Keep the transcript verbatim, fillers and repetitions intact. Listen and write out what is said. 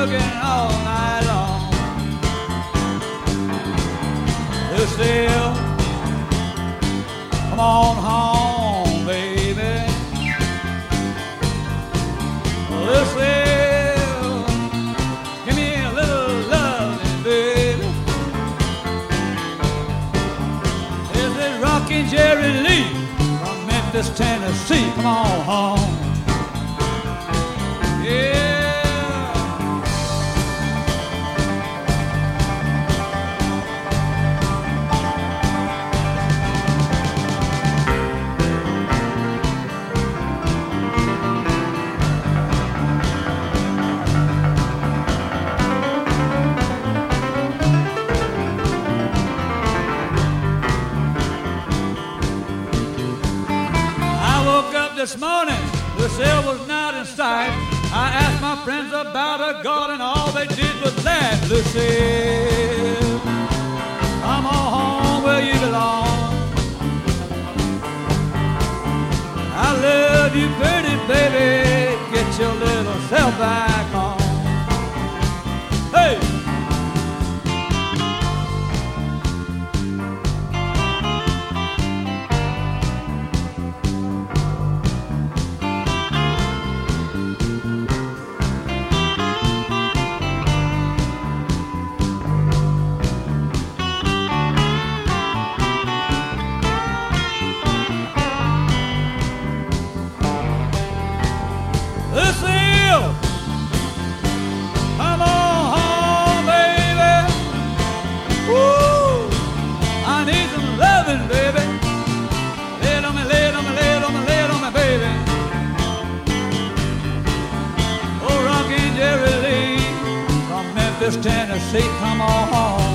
working all night long. Lucille, come on home, baby. Lucille, give me a little loving, baby. This is Rockin' Jerry Lee from Memphis, Tennessee. Come on home. Yeah. This morning, Lucille was not in sight. I asked my friends about her garden, all they did was laugh. Lucille, come on home where you belong. I love you, pretty baby. Get your little self back home. Hey! Lucille, come on home, baby. Woo, I need some loving, baby. Lay it on me, lay it on me, lay it on me, lay it on me, baby. Oh, Rockin' Jerry Lee from Memphis, Tennessee, come on home.